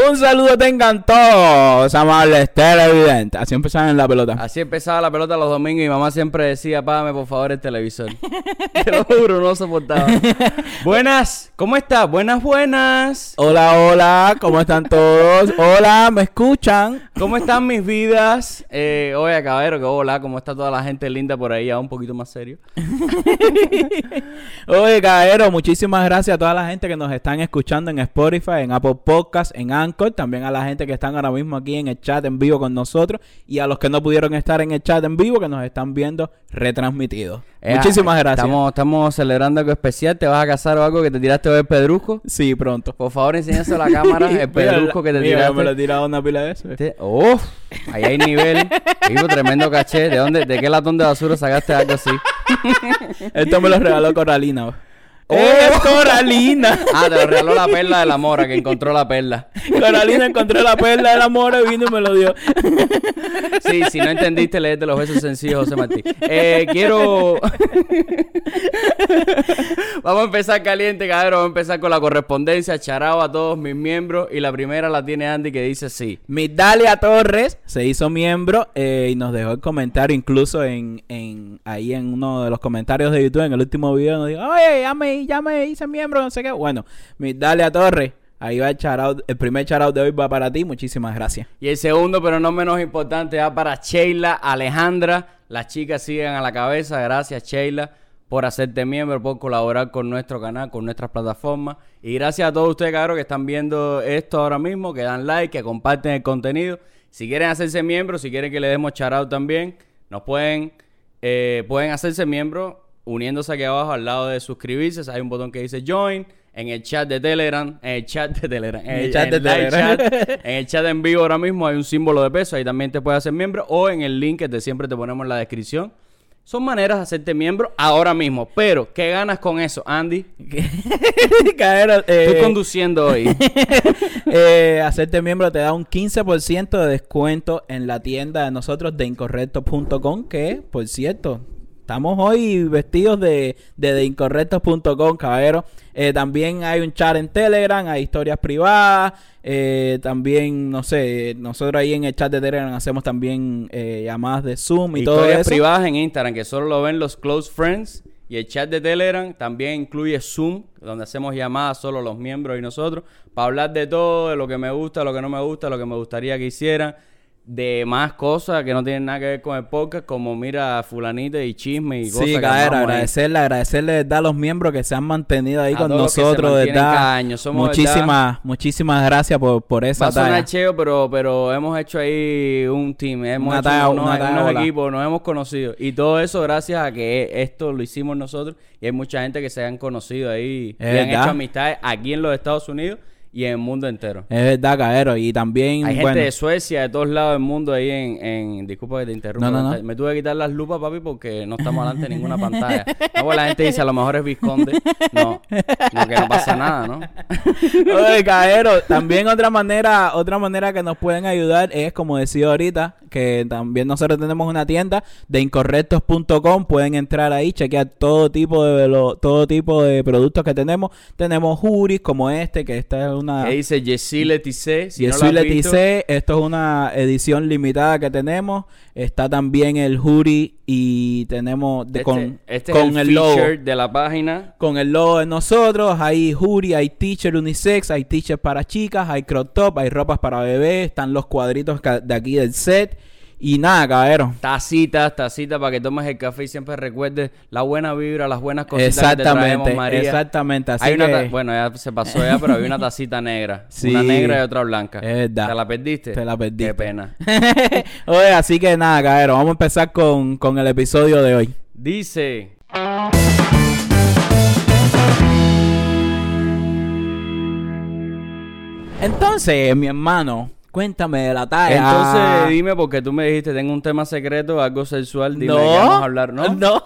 Un saludo tengan todos, amables televidentes. Así empezaban en la pelota. Así empezaba la pelota los domingos y mi mamá siempre decía, págame por favor el televisor. Te lo juro, no soportaba. Buenas, ¿cómo estás? Buenas. Hola, hola, ¿cómo están todos? Hola, ¿me escuchan? ¿Cómo están mis vidas? Oye, caballero, que hola, ¿cómo está toda la gente linda por ahí? Ya un poquito más serio. Oye, caballero, muchísimas gracias a toda la gente que nos están escuchando en Spotify, en Apple Podcasts, en Anchor, también a la gente que están ahora mismo aquí en el chat en vivo con nosotros y a los que no pudieron estar en el chat en vivo que nos están viendo retransmitidos. Muchísimas gracias. Estamos celebrando algo especial. ¿Te vas a casar o algo que te tiraste hoy el pedrusco? Sí, pronto. Por favor, enséñaselo a la cámara el pedrusco que te tiraste. Me lo he tirado una pila de eso. Ahí hay nivel. Vivo tremendo caché. ¿De qué latón de basura sacaste algo así? Esto me lo regaló Coralina. ¡Es Coralina! Te lo regaló la perla de la mora, que encontró la perla. Coralina encontró la perla de la mora, vino y me lo dio. Sí, si no entendiste, léete los besos sencillos, José Martí. Vamos a empezar caliente, cabrón. Vamos a empezar con la correspondencia. Charao a todos mis miembros. Y la primera la tiene Andy, que dice así. Migdalia Torres se hizo miembro y nos dejó el comentario, incluso ahí en uno de los comentarios de YouTube, en el último video, nos dijo, oye, ya me hice miembro, no sé qué. Bueno, Migdalia Torres, ahí va el shoutout. El primer shoutout de hoy va para ti, muchísimas gracias. Y el segundo, pero no menos importante, va para Sheila Alejandra. Las chicas siguen a la cabeza. Gracias, Sheila, por hacerte miembro, por colaborar con nuestro canal, con nuestras plataformas. Y gracias a todos ustedes, cabros, que están viendo esto ahora mismo, que dan like, que comparten el contenido. Si quieren hacerse miembros, si quieren que le demos shoutout también, nos pueden hacerse miembros uniéndose aquí abajo al lado de suscribirse. Hay un botón que dice Join. En el chat de Telegram, en el chat en vivo ahora mismo hay un símbolo de peso. Ahí también te puedes hacer miembro. O en el link que siempre te ponemos en la descripción. Son maneras de hacerte miembro ahora mismo. Pero, ¿qué ganas con eso, Andy? Estoy conduciendo hoy. Hacerte miembro te da un 15% de descuento en la tienda de nosotros de incorrecto.com. Que, por cierto, estamos hoy vestidos de incorrectos.com, caballero. También hay un chat en Telegram, hay historias privadas. También, no sé, nosotros ahí en el chat de Telegram hacemos también llamadas de Zoom y todo eso. Historias privadas en Instagram, que solo lo ven los close friends. Y el chat de Telegram también incluye Zoom, donde hacemos llamadas solo los miembros y nosotros, para hablar de todo, de lo que me gusta, lo que no me gusta, lo que me gustaría que hicieran. De más cosas que no tienen nada que ver con el podcast, como mira fulanita y chisme y cosas. Sí, que agradecerle de verdad a los miembros que se han mantenido ahí con nosotros, de verdad. Muchísimas gracias por esa talla. Va a sonar cheo, pero hemos hecho ahí un team, hemos hecho unos equipos, nos hemos conocido. Y todo eso gracias a que esto lo hicimos nosotros. Y hay mucha gente que se han conocido ahí y han hecho amistades aquí en los Estados Unidos y en el mundo entero. Es verdad, caballero. Y también hay gente de Suecia, de todos lados del mundo ahí en disculpa que te interrumpa. No. Me tuve que quitar las lupas, papi, porque no estamos delante de ninguna pantalla. No, pues la gente dice, a lo mejor es Visconde. No, que no pasa nada, ¿no? Oye, caballero, también otra manera que nos pueden ayudar es, como decía ahorita, que también nosotros tenemos una tienda de incorrectos.com. Pueden entrar ahí, chequear todo tipo de productos que tenemos. Tenemos hoodies como este, que esta es una... Que dice Jessie Letizé. Jessie Letizé. Esto es una edición limitada que tenemos. Está también el hoodie y tenemos con el logo de la página. Con el logo de nosotros. Hay hoodie, hay t-shirt unisex, hay t-shirt para chicas, hay crop top, hay ropas para bebés. Están los cuadritos de aquí del set. Y nada, caballero. Tacita para que tomes el café y siempre recuerdes la buena vibra, las buenas cositas que te traemos, María. Exactamente. Así hay bueno, ya se pasó ya, pero había una tacita negra. Sí, una negra y otra blanca. Es verdad. ¿Te la perdiste? Te la perdiste. Qué pena. Oye, así que nada, caballero. Vamos a empezar con el episodio de hoy. Dice... Entonces, mi hermano... Cuéntame de la talla. Entonces, dime, porque tú me dijiste, tengo un tema secreto, algo sexual, dime que vamos a hablar, ¿no? No.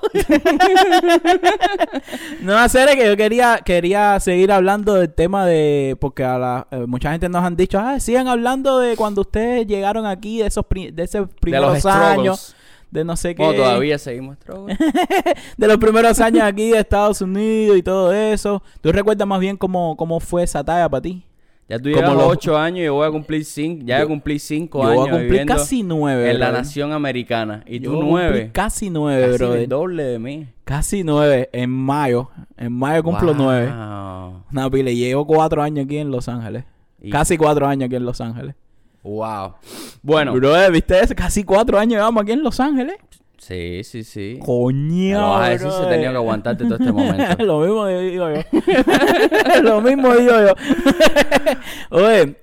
No, hacer que yo quería seguir hablando del tema de... Porque mucha gente nos han dicho, sigan hablando de cuando ustedes llegaron aquí, de esos primeros años. De no sé qué. Todavía seguimos de los primeros años aquí de Estados Unidos y todo eso. ¿Tú recuerdas más bien cómo fue esa talla para ti? Ya tú llevas 8 años y yo voy a cumplir 5. Ya voy a cumplir 5 años. Yo voy a cumplir viviendo casi 9, en la brother. nación americana. Y Yo tú voy a cumplir 9. casi 9, Casi brother. el doble de mí. Casi 9 en mayo. En mayo cumplo 9. Wow. No, pile, llevo 4 años aquí en Los Ángeles. Y- Casi 4 años aquí en Los Ángeles. Wow. Bueno. Brother, ¿viste eso? Casi 4 años llevamos aquí en Los Ángeles. Sí, sí, sí. Coño, Lo vas a decir, se brother. tenía que aguantarte todo este momento. Lo mismo digo yo. Lo mismo digo yo. Oye,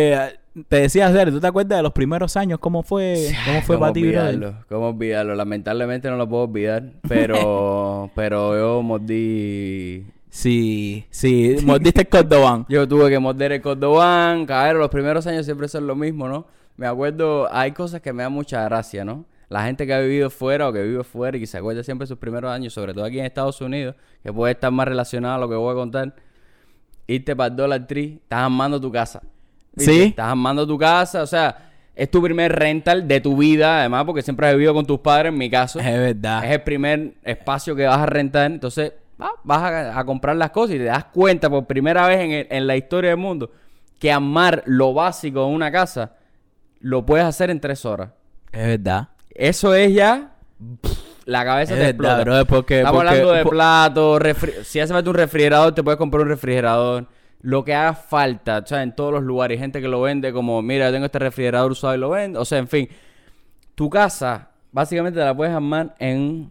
te decía, Sergio, ¿tú te acuerdas de los primeros años? ¿Cómo fue para ti, brother? ¿Cómo olvidarlo? Lamentablemente no lo puedo olvidar, pero yo mordí. Sí, mordiste el Cordobán. Yo tuve que morder el Cordobán, cabrón. Los primeros años siempre son lo mismo, ¿no? Me acuerdo, hay cosas que me dan mucha gracia, ¿no? La gente que ha vivido fuera o que vive fuera y que se acuerda siempre de sus primeros años, sobre todo aquí en Estados Unidos, que puede estar más relacionado a lo que voy a contar. Irte para el Dollar Tree, estás armando tu casa. ¿Viste? ¿Sí? Estás armando tu casa, o sea, es tu primer rental de tu vida, además, porque siempre has vivido con tus padres, en mi caso. Es verdad. Es el primer espacio que vas a rentar, entonces vas a comprar las cosas y te das cuenta por primera vez en la historia del mundo que armar lo básico de una casa lo puedes hacer en 3 horas. Es verdad. Eso es ya... la cabeza Es te verdad, explota. brother, porque... Estamos hablando de platos, si hace falta un refrigerador, te puedes comprar un refrigerador. Lo que haga falta, o sea, en todos los lugares. Hay gente que lo vende como, mira, yo tengo este refrigerador usado y lo vende. O sea, en fin. Tu casa, básicamente te la puedes armar en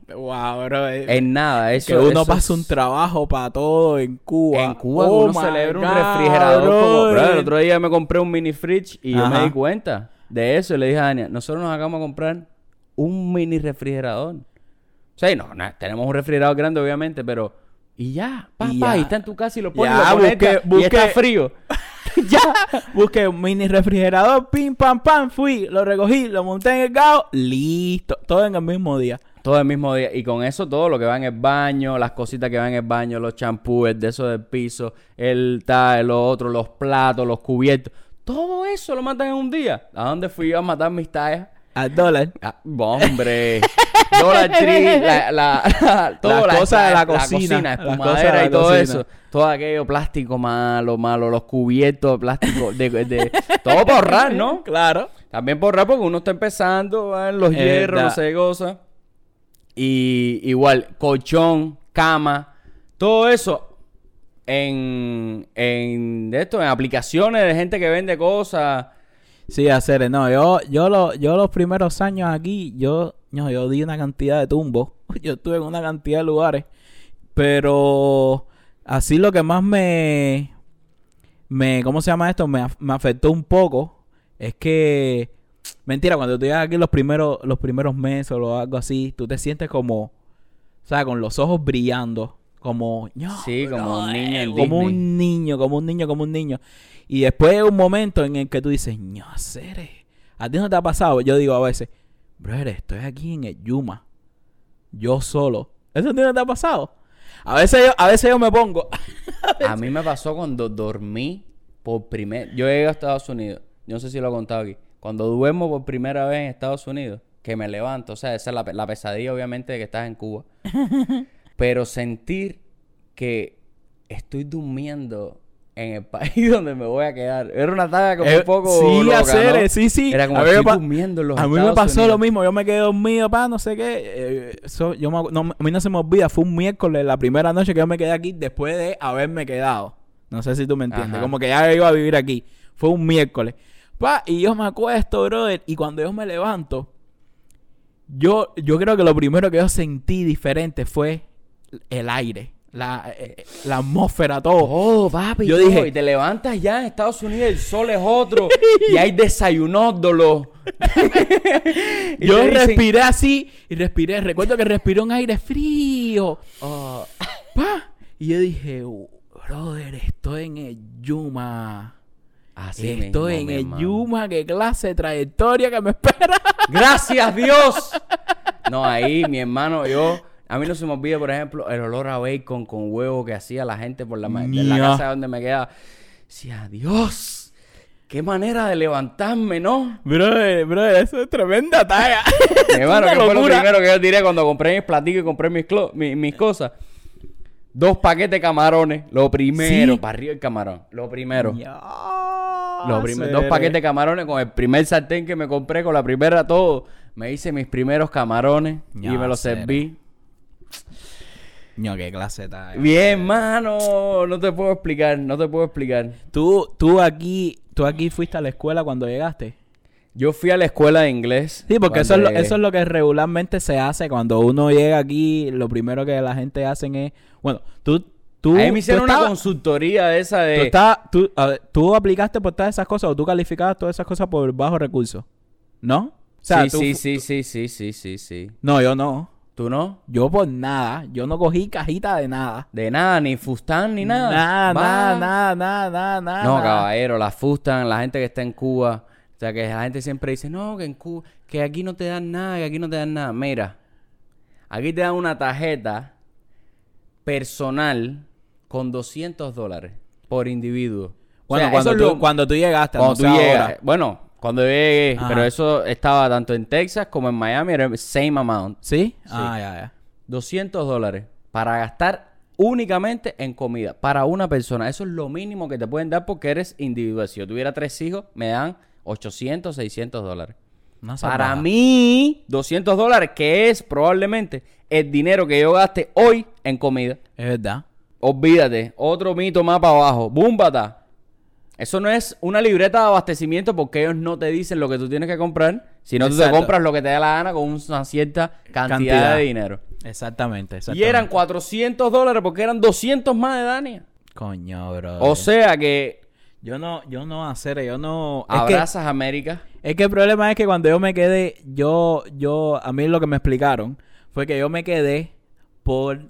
nada. Eso, que uno eso pasa es- un trabajo para todo en Cuba. En Cuba Oh uno my celebra un God, refrigerador como... brother. Bro, el otro día me compré un mini fridge y yo me Ajá. di cuenta de eso. Y le dije a Dania, nosotros nos acabamos de comprar un mini refrigerador. O sea, tenemos un refrigerador grande, obviamente, pero... Y ya, Y ya. y está en tu casa y lo pones, Ya, lo conectas, y busqué- está frío. Ya, busqué un mini refrigerador, pim, pam, pam, fui, lo recogí, lo monté en el gao, listo, todo en el mismo día. Todo el mismo día. Y con eso todo lo que va en el baño, las cositas que van en el baño, los champús, de eso del piso, lo otro, los platos, los cubiertos. Todo eso lo matan en un día. ¿A dónde fui yo a matar mis tallas? Al dólar. Hombre. Dollar Tree, todas Las cosas de la cocina, cocina, las cosas de espumadera la y todo cocina. eso. Todo aquello plástico malo, los cubiertos de plástico, todo por ahorrar, ¿no? Claro. También por ahorrar porque uno está empezando, van los Es hierros, no verdad. sé qué cosa. Y igual, colchón, cama, todo eso en aplicaciones de gente que vende cosas. Sí, hacer, no, yo los primeros años aquí, yo di una cantidad de tumbos. Yo estuve en una cantidad de lugares. Pero así lo que más ¿cómo se llama esto? Me afectó un poco. Es que, mentira, cuando tú llegas aquí los primeros meses o algo así, tú te sientes como, o sea, con los ojos brillando. Como, Sí, como un niño en como Disney. un niño. Y después hay un momento en el que tú dices, Cere, ¿a ti no te ha pasado? Yo digo a veces, brother, estoy aquí en el Yuma, yo solo. ¿Eso a ti no te ha pasado? A veces yo me pongo. A mí me pasó cuando dormí yo llegué a Estados Unidos. Yo no sé si lo he contado aquí. Cuando duermo por primera vez en Estados Unidos, que me levanto. O sea, esa es la pesadilla, obviamente, de que estás en Cuba. Pero sentir que estoy durmiendo en el país donde me voy a quedar. Era una tarea como un poco sí, loca, hacer, ¿no? sí. Era como A mí estoy me pa- durmiendo en los A mí me Estados pasó Unidos. lo mismo. Yo me quedé dormido, no sé qué. A mí no se me olvida. Fue un miércoles, la primera noche que yo me quedé aquí después de haberme quedado. No sé si tú me entiendes. Ajá. Como que ya iba a vivir aquí. Fue un miércoles. Y yo me acuesto, brother. Y cuando yo me levanto, yo creo que lo primero que yo sentí diferente fue el aire. La atmósfera, todo. Oh, papi. Yo todo. dije- Y te levantas ya en Estados Unidos, el sol es otro. Y hay desayunódolo. Y Yo te dicen, respiré así y respiré. Recuerdo que respiré un aire frío. oh, Y yo dije, brother, estoy en el Yuma. así Estoy mismo, en mi el hermano. Yuma. Qué clase de trayectoria que me espera. ¡Gracias, Dios! No, ahí, mi hermano, a mí no se me olvida, por ejemplo, el olor a bacon con huevo que hacía la gente por en la Mía. casa donde me quedaba. Decía, Dios, qué manera de levantarme, ¿no? Brother, eso es tremenda talla. Mi hermano, Una que fue lo locura. primero que yo tiré cuando compré mis platillos y compré mis cosas. 2 paquetes de camarones. Lo primero, ¿Sí? para arriba el camarón. Lo primero. Ya, 2 paquetes de camarones con el primer sartén que me compré, con la primera todo. Me hice mis primeros camarones Ya, y me los serio. serví. Ño, qué clase está. Bien, mano. No te puedo explicar, no te puedo explicar. ¿Tú aquí fuiste a la escuela cuando llegaste? Yo fui a la escuela de inglés. Sí, porque cuando llegué. eso es lo que regularmente se hace cuando uno llega aquí. Lo primero que la gente hacen es... Bueno, tú Ahí me hicieron una estabas- consultoría de esa tú de... estabas- a ver, ¿tú aplicaste por todas esas cosas o tú calificabas todas esas cosas por bajos recursos? ¿No? O sea, Sí. No, yo no. ¿Tú no? Yo por nada. Yo no cogí cajita de nada. De nada, ni fustán, ni nada. Nada. No, caballero, la fustan, la gente que está en Cuba. O sea, que la gente siempre dice, no, que en Cuba, que aquí no te dan nada, que aquí no te dan nada. Mira, aquí te dan una tarjeta personal con $200 por individuo. Bueno, O sea, eso es lo- cuando tú llegaste, cuando no tú sé llegas. ahora. Bueno, cuando llegué, Ajá. pero eso estaba tanto en Texas como en Miami, era el same amount. ¿Sí? Ah, ya. $200 para gastar únicamente en comida para una persona. Eso es lo mínimo que te pueden dar porque eres individual. Si yo tuviera 3 hijos, me dan $800, $600. No se Para baja. mí, $200, que es probablemente el dinero que yo gaste hoy en comida. Es verdad. Olvídate, otro mito más para abajo. ¡Búmbata! Eso no es una libreta de abastecimiento porque ellos no te dicen lo que tú tienes que comprar, sino tú te Exacto. compras lo que te da la gana con una cierta cantidad de dinero. Exactamente. Y eran $400 porque eran 200 más de Dania. Coño, bro. O sea que yo no hacer, yo no. abrazas América. Es que el problema es que cuando yo me quedé, a mí lo que me explicaron fue que yo me quedé por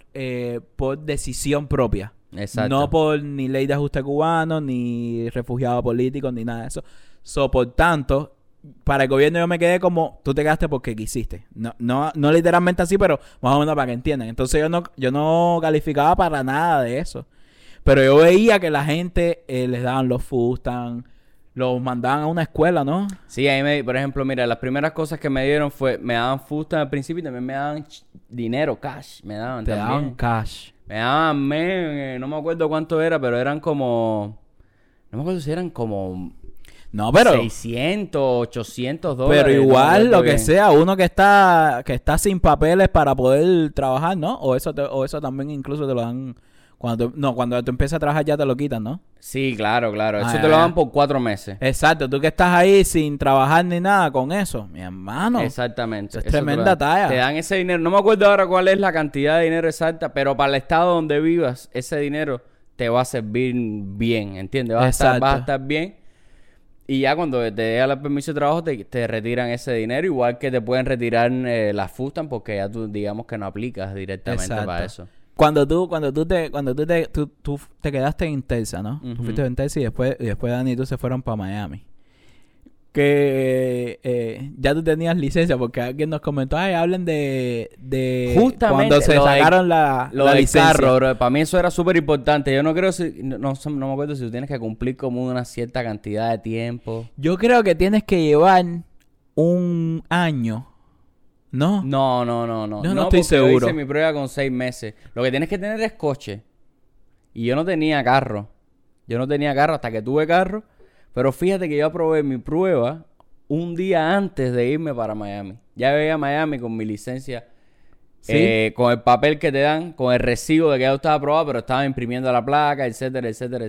decisión propia. Exacto. No por ni ley de ajuste cubano, ni refugiado político, ni nada de eso. Por tanto, para el gobierno yo me quedé como, tú te quedaste porque quisiste. No literalmente así, pero más o menos para que entiendan. Entonces yo no calificaba para nada de eso. Pero yo veía que la gente les daban los fustan, los mandaban a una escuela, ¿no? Sí, por ejemplo, mira, las primeras cosas que me dieron me daban fusta al principio y también me daban dinero, cash. Me daban Te también. daban cash. Me daban, no me acuerdo cuánto era, pero eran como... No me acuerdo si eran como... No, pero... 600, $800. Pero no me igual, acuerdo lo que bien. sea, uno que está sin papeles para poder trabajar, ¿no? O eso también incluso te lo dan... Cuando tú empiezas a trabajar ya te lo quitan, ¿no? Sí, claro. Eso Ah, te lo ya. dan por 4 meses. Exacto, tú que estás ahí sin trabajar ni nada con eso, mi hermano. Exactamente. Eso es Eso te lo tremenda dan. talla. Te dan ese dinero. No me acuerdo ahora cuál es la cantidad de dinero exacta, pero para el estado donde vivas, ese dinero te va a servir bien, ¿entiendes? Vas Exacto. a estar bien. Y ya cuando te llega el permiso de trabajo, te retiran ese dinero. Igual que te pueden retirar la fustan porque ya tú, digamos que no aplicas directamente Exacto. para eso. Cuando tú te quedaste en Texas, ¿no? Tú Ujú. fuiste en Texas y después Dani y tú se fueron para Miami. Que ya tú tenías licencia porque alguien nos comentó, ay, hablen de Justamente cuando se lo de- sacaron la Lo del licencia. carro, bro. Para mí eso era súper importante. Yo no creo no me acuerdo si tú tienes que cumplir como una cierta cantidad de tiempo. Yo creo que tienes que llevar un año, ¿no? No. No estoy porque seguro. Yo hice mi prueba con 6 meses. Lo que tienes que tener es coche. Y yo no tenía carro. Hasta que tuve carro. Pero fíjate que yo aprobé mi prueba un día antes de irme para Miami. Ya llegué a Miami con mi licencia. ¿Sí? Con el papel que te dan, con el recibo de que ya estaba aprobado, pero estaba imprimiendo la placa, etcétera.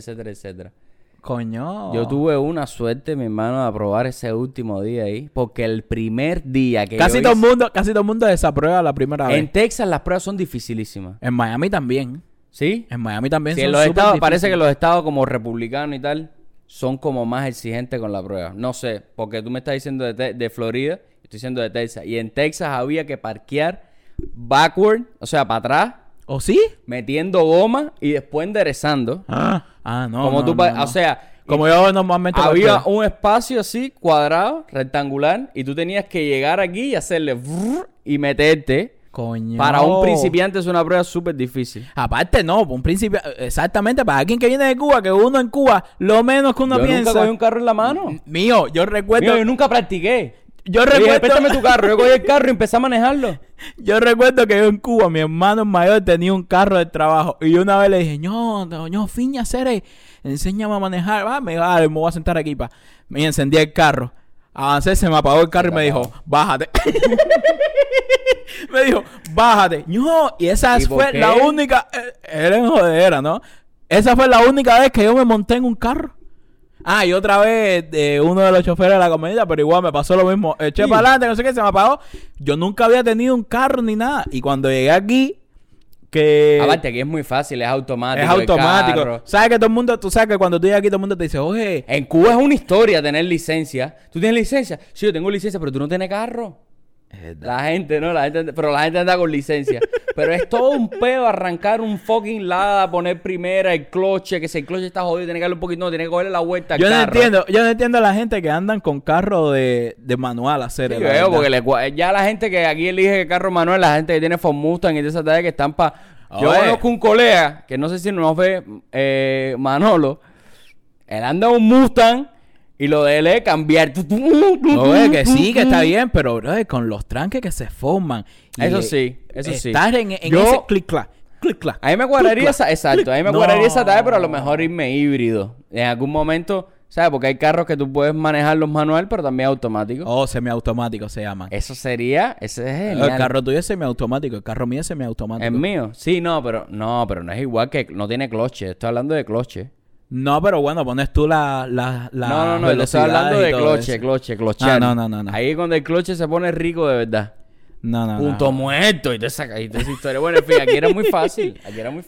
Coño. Yo tuve una suerte, mi hermano, de aprobar ese último día ahí. Porque el primer día que Casi yo todo el mundo desaprueba la primera en vez. Texas las pruebas son dificilísimas. En Miami también. ¿Sí? En Miami también Sí, son en los súper estados, parece que difíciles. los estados como republicanos y tal son como más exigentes con la prueba. No sé, porque tú me estás diciendo de Florida, estoy diciendo de Texas. Y en Texas había que parquear backward, o sea, para atrás, ¿O sí? metiendo goma y después enderezando. No. como no, tú, no, no. o sea, Como yo normalmente lo había creo. un espacio así, cuadrado, rectangular, y tú tenías que llegar aquí y hacerle vrr y meterte. Coño. Para un principiante es una prueba súper difícil. Aparte, no, un principio. Exactamente, para alguien que viene de Cuba, que uno en Cuba, lo menos que uno Yo piensa. nunca cogí un carro en la mano. Mío, yo recuerdo. Mío, yo nunca practiqué. Yo Le dije, recuerdo... préstame tu carro. Yo cogí el carro y empecé a manejarlo. Yo recuerdo que yo en Cuba, mi hermano mayor tenía un carro de trabajo. Y yo una vez le dije, no, fiña, Cere, enséñame a manejar. Va, me voy a sentar aquí, pa. Me encendí el carro. Avancé, se me apagó el carro y me dijo, bájate. Me dijo, bájate. No, y esa ¿Y por fue qué? la única... Era en jodera, ¿no? Esa fue la única vez que yo me monté en un carro. Y otra vez uno de los choferes de la comunidad, pero igual me pasó lo mismo. Eché Sí. para adelante, no sé qué, se me apagó. Yo nunca había tenido un carro ni nada. Y cuando llegué aquí, que... Aparte, aquí es muy fácil, es automático. es automático. el carro. ¿Sabes que todo el mundo, tú sabes que cuando tú llegas aquí todo el mundo te dice, oye, En Cuba es una historia tener licencia. ¿Tú tienes licencia? Sí, yo tengo licencia, pero tú no tienes carro. La gente, ¿no? Pero la gente anda con licencia. Pero es todo un pedo arrancar un fucking Lada, poner primera, el cloche, que si el cloche está jodido, tiene que darle un poquito, no, tiene que cogerle la vuelta al yo no carro. entiendo a la gente que andan con carro de manual a hacer Sí, veo, porque ya la gente que aquí elige carro manual, la gente que tiene Ford Mustang y de esa talla que están para... Yo Oye. conozco un colega, que no sé si nos ve, Manolo, él anda en un Mustang y lo de él es cambiar. Oye, que sí, que está bien, pero bro, con los tranques que se forman. y, Eso sí, eso sí. Estar en Yo- ese clic-clac, clic-clac. A mí me cuadraría clic-clac, exacto, a mí me No. cuadraría esa talla, pero a lo mejor irme híbrido. En algún momento, ¿sabes? Porque hay carros que tú puedes manejarlos manual, pero también automático. Oh, semiautomático se llaman. Ese es El genial. carro tuyo es semiautomático, el carro mío es semiautomático. ¿Es mío? Sí, no, pero no es igual que no tiene cloche. Estoy hablando de cloche. No, pero bueno, pones tú la No, yo estoy hablando de clochear. No. Ahí cuando el cloche se pone rico de verdad. No. Punto muerto y toda esa historia. Bueno, en fin, aquí era muy fácil.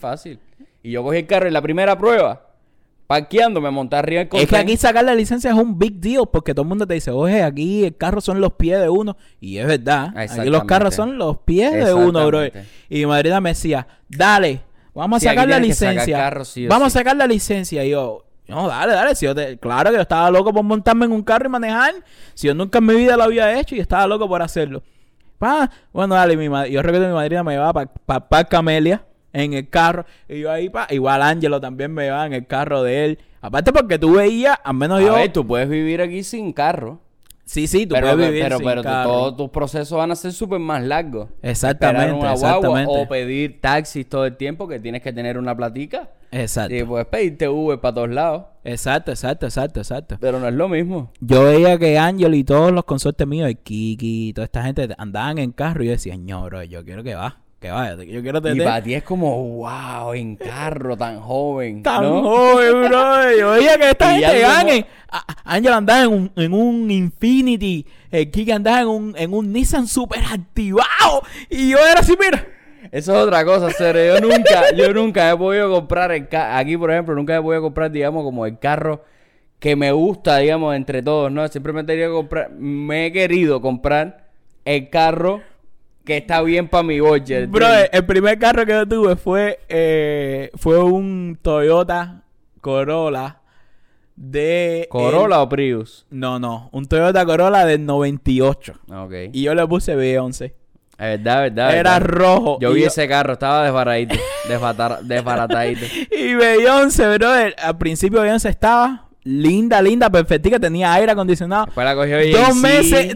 Y yo cogí el carro en la primera prueba, parqueando, me monté arriba del Es que contén. aquí sacar la licencia es un big deal porque todo el mundo te dice, oye, aquí el carro son los pies de uno. Y es verdad, aquí los Exactamente. carros son los pies de uno, bro. Exactamente. Y mi madrina me decía, dale, vamos Sí, a sacar aquí la tienes que sacar licencia. carro sí o Vamos sí. a sacar la licencia. Y yo, no, dale. Claro que yo estaba loco por montarme en un carro y manejar. Si yo nunca en mi vida lo había hecho y estaba loco por hacerlo. Bueno, dale, yo recuerdo que mi madrina me llevaba para Camelia en el carro. Y yo ahí, igual Ángelo también me llevaba en el carro de él. Aparte porque tú veías, al menos yo... A ver, tú puedes vivir aquí sin carro. Sí, tú Pero puedes vivir sin pero carro. todos tus procesos van a ser súper más largos. Exactamente, Esperar una guagua exactamente. o pedir taxis todo el tiempo, que tienes que tener una platica. Exacto. Y puedes pedirte Uber para todos lados. Exacto. Pero no es lo mismo. Yo veía que Ángel y todos los consortes míos, el Kiki, toda esta gente andaban en carro y yo decía, no, bro, yo quiero que vaya. Yo quiero Y tener para ti es como, wow, en carro tan joven. tan ¿no? joven, bro. Yo veía que esta Y ya gente luego- gane. Ángel andaba en un Infinity, el Kiki andaba en un Nissan super activado. Y yo era así, mira. Eso es otra cosa, serio. Yo nunca he podido comprar aquí, por ejemplo, nunca he podido comprar, digamos, como el carro que me gusta, digamos, entre todos, ¿no? Simplemente me he querido comprar el carro que está bien para mi budget. Bro, ¿entiendes? el primer carro que yo tuve fue un Toyota Corolla de... ¿Corolla o Prius? No, un Toyota Corolla del 98. Ok. Y yo le puse B11. Es verdad. Era rojo. Yo y vi ese carro, estaba desbaratadito. desbaratadito. Y B11, bro, al principio B11 estaba linda, perfectica, tenía aire acondicionado. Después la cogió 2 meses...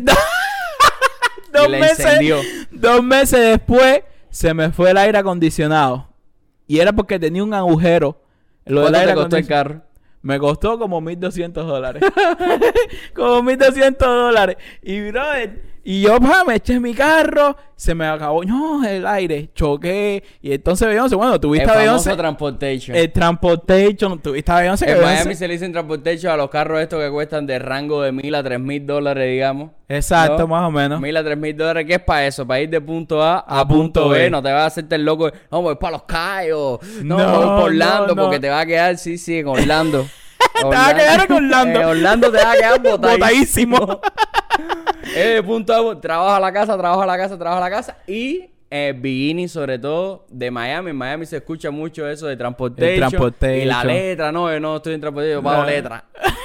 y la encendió. 2 meses después se me fue el aire acondicionado. Y era porque tenía un agujero. Lo del ¿Cuánto aire te costó el acondicionado. carro? Me costó como $1,200. Como $1,200. Y, brother, y yo, me eché en mi carro. Se me acabó, el aire. Choqué. Y entonces Beyoncé, bueno, tuviste El a famoso Beyoncé. Transportation. El Transportation. Tuviste a Beyoncé. que En Beyoncé- Miami se le dicen Transportation a los carros estos que cuestan de rango de $1,000 a $3,000, digamos. Exacto, ¿no? más o menos. $1,000 a $3,000, ¿qué es para eso? Para ir de punto A A a punto punto B. B. No te vas a hacerte el loco. No, voy para Los Cayos. No, No, voy por Orlando no. porque te va a quedar, sí, en Orlando. Te vas a quedar en Orlando. Orlando te va a quedar botadísimo. Botadísimo. De punto A, trabajo a la casa. Y Bikini, sobre todo, de Miami. En Miami se escucha mucho eso de Transportation. El Transportation. Y la letra, no, yo no estoy en Transportation, yo pago No. letra.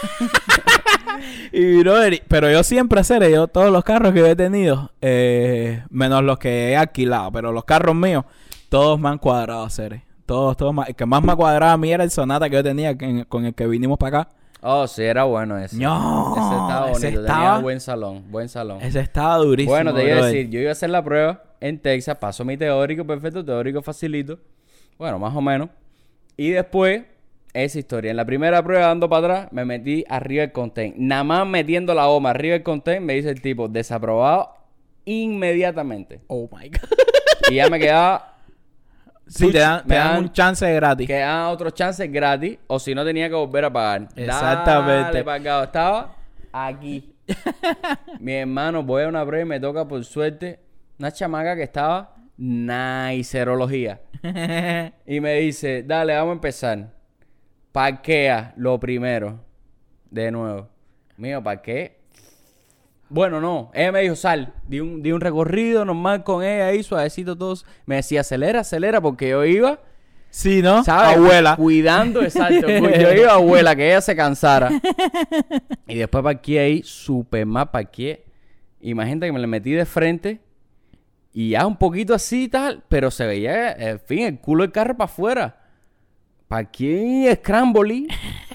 Y, brother, pero yo siempre yo todos los carros que yo he tenido, menos los que he alquilado, pero los carros míos, todos me han cuadrado, Todos el que más me cuadraba a mí era el Sonata que yo tenía con el que vinimos para acá. Oh, sí, era bueno ese. No, Ese estaba ese bonito. estaba- Tenía buen salón. Ese estaba durísimo. Bueno, te iba a brother. decir, yo iba a hacer la prueba en Texas, paso mi teórico, perfecto, teórico facilito. Bueno, más o menos. Y después, esa historia. En la primera prueba, dando para atrás, me metí arriba del content. Nada más metiendo la goma arriba del content, me dice el tipo, desaprobado inmediatamente. Oh my God. Y ya me quedaba... Sí, te dan me dan- un chance gratis. Quedaban otros chances gratis, o si no tenía que volver a pagar. Exactamente. Dale, pagado. Estaba aquí. Mi hermano, voy a una prueba y me toca, por suerte, una chamaca que estaba serología. Y me dice, dale, vamos a empezar. Parquea lo primero. De nuevo. Mío, ¿parqué? Bueno, no. Ella me dijo, sal. Di un recorrido normal con ella ahí, suavecito todos. Me decía, acelera, porque yo iba, Sí, ¿no? ¿sabes? Abuela. Cuidando, exacto. Yo iba, abuela, que ella se cansara. Y después parqué ahí, súper más parqué. Imagínate que me le metí de frente. Y ya un poquito así y tal, pero se veía, en fin, el culo del carro para afuera. Parqué scramble. Y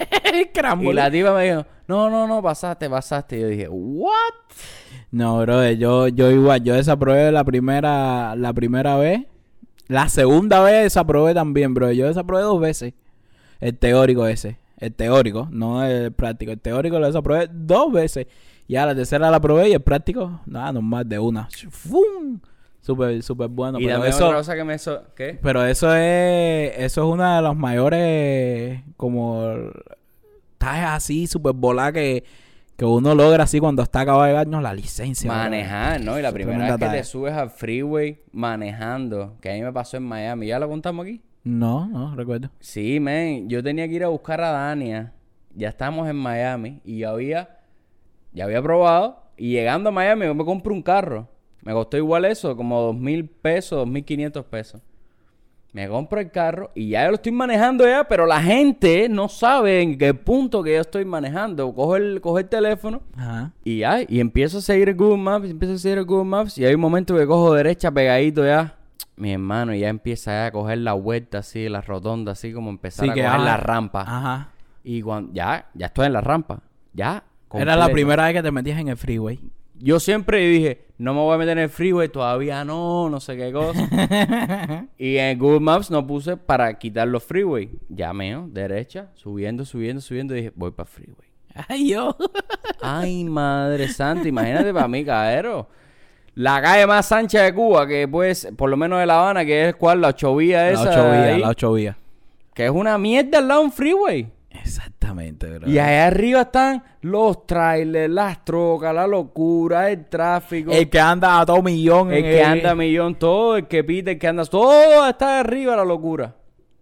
la tipa me dijo, no, pasaste. Y yo dije, ¿what? No, brother, yo igual, yo desaprobé la primera vez. La segunda vez desaprobé también, bro. Yo desaprobé 2 veces. El teórico ese. El teórico, no el práctico. El teórico lo desaprobé 2 veces. Ya la tercera la probé y el práctico, nada, nomás de una. ¡Fum! Súper bueno. Y Pero también eso, otra cosa que me hizo... ¿Qué? pero eso es una de las mayores como tajas así súper volada que uno logra así cuando está acabado de darnos la licencia. Manejar, ¿no? Y la Esa primera tremenda vez que te talla. subes al freeway manejando, que a mí me pasó en Miami. ¿Ya lo contamos aquí? No, recuerdo. Sí, men. Yo tenía que ir a buscar a Dania. Ya estábamos en Miami y ya había probado. Y llegando a Miami yo me compro un carro. Me costó igual eso, como 2,000 pesos, 2,500 pesos. Me compro el carro y ya yo lo estoy manejando ya, pero la gente no sabe en qué punto que yo estoy manejando. Cojo el teléfono Ajá. y empiezo a seguir el Google Maps, y hay un momento que cojo derecha pegadito ya. Mi hermano ya empieza ya a coger la vuelta así, la rotonda, así como empezar a coger la rampa. Ajá. Y cuando ya estoy en la rampa. Ya. Era la completo. primera vez que te metías en el freeway. Yo siempre dije, no me voy a meter en el freeway, todavía no sé qué cosa. Y en Google Maps no puse para quitar los freeway. Llameo, derecha, subiendo. Y dije, voy para freeway. Ay, yo. Ay, madre santa, imagínate para mí, caero. La calle más ancha de Cuba, que pues, por lo menos de La Habana, que es cuál, la 8 vía esa. La 8 vías. Que es una mierda al lado de un freeway. Exactamente, bro. Y allá arriba están los trailers, las trocas, la locura, el tráfico. El que anda a todo millón. El que anda a millón, todo, el que pita, el que anda, todo está arriba la locura.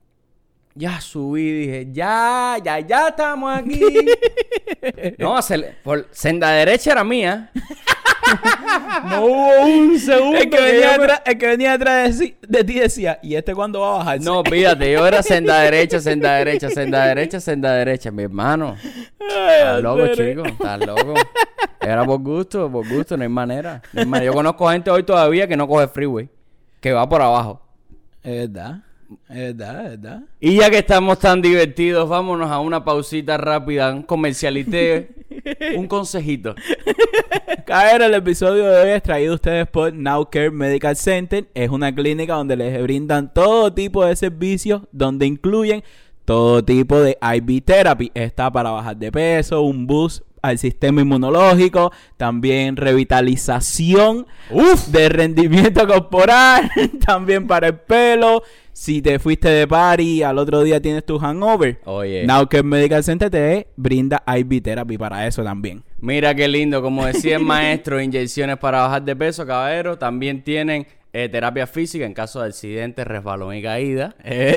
Ya subí, dije, ya estamos aquí. No, por senda derecha era mía. No hubo un segundo. El que venía detrás de ti decía, ¿y este cuándo va a bajar? No, fíjate, yo era senda derecha, mi hermano. Estás loco, chico, estás loco. Era por gusto, no hay manera. Yo conozco gente hoy todavía que no coge freeway, que va por abajo. Es verdad. Y ya que estamos tan divertidos, vámonos a una pausita rápida, un comercialité, un consejito. Caer, el episodio de hoy es traído a ustedes por Now Care Medical Center. Es una clínica donde les brindan todo tipo de servicios, donde incluyen todo tipo de IV therapy. Está para bajar de peso, un boost al sistema inmunológico, también revitalización de rendimiento corporal, también para el pelo. Si te fuiste de party, al otro día tienes tu hangover. Oye. Now Care Medical Center te brinda IV therapy para eso también. Mira qué lindo, como decía el maestro, inyecciones para bajar de peso, caballero. También tienen terapia física en caso de accidentes, resbalón y caída.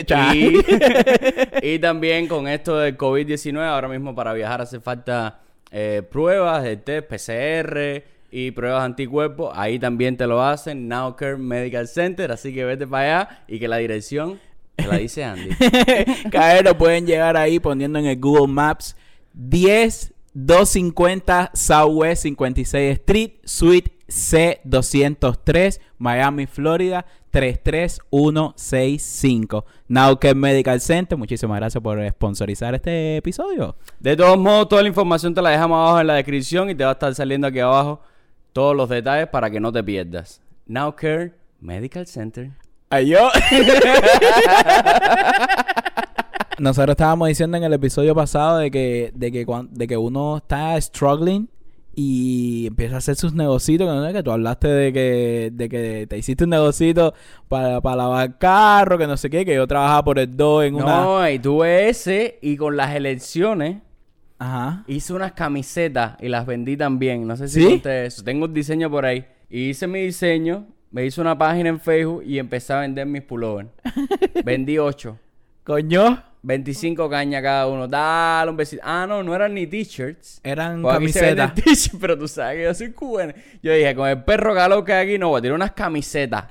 Y también con esto del COVID-19, ahora mismo para viajar hace falta pruebas de test, PCR y pruebas de anticuerpos. Ahí también te lo hacen, Now Care Medical Center. Así que vete para allá y que la dirección te la dice Andy. Caero, pueden llegar ahí poniendo en el Google Maps 10250 Southwest 56 Street, Suite C203, Miami, Florida 33165. Now Care Medical Center, muchísimas gracias por sponsorizar este episodio. De todos modos, toda la información te la dejamos abajo en la descripción y te va a estar saliendo aquí abajo todos los detalles para que no te pierdas. Now Care Medical Center. ¡Ay, yo! Nosotros estábamos diciendo en el episodio pasado de que uno está struggling y empieza a hacer sus negocios, que tú hablaste de que te hiciste un negocito para lavar carro, que no sé qué, que yo trabajaba por el 2 en una... No, y tuve ese y con las elecciones Ajá. hice unas camisetas y las vendí también. No sé si ¿Sí? conté eso. Tengo un diseño por ahí. Y hice mi diseño, me hice una página en Facebook y empecé a vender mis pullovers. Vendí 8. Coño, 25 cañas cada uno. Dale un besito. Ah, no eran ni t-shirts. eran Porque aquí se venden camisetas. t-shirts, pero tú sabes que yo soy cubano. Yo dije, con el perro calor que hay aquí, no, voy a tirar unas camisetas.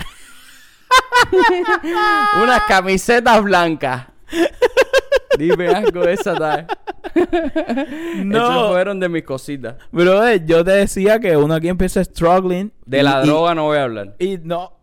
Unas camisetas blancas. Dime algo de esa tal. No. Esos fueron de mis cositas. Brother, yo te decía que uno aquí empieza struggling. De la droga no voy a hablar. Y no.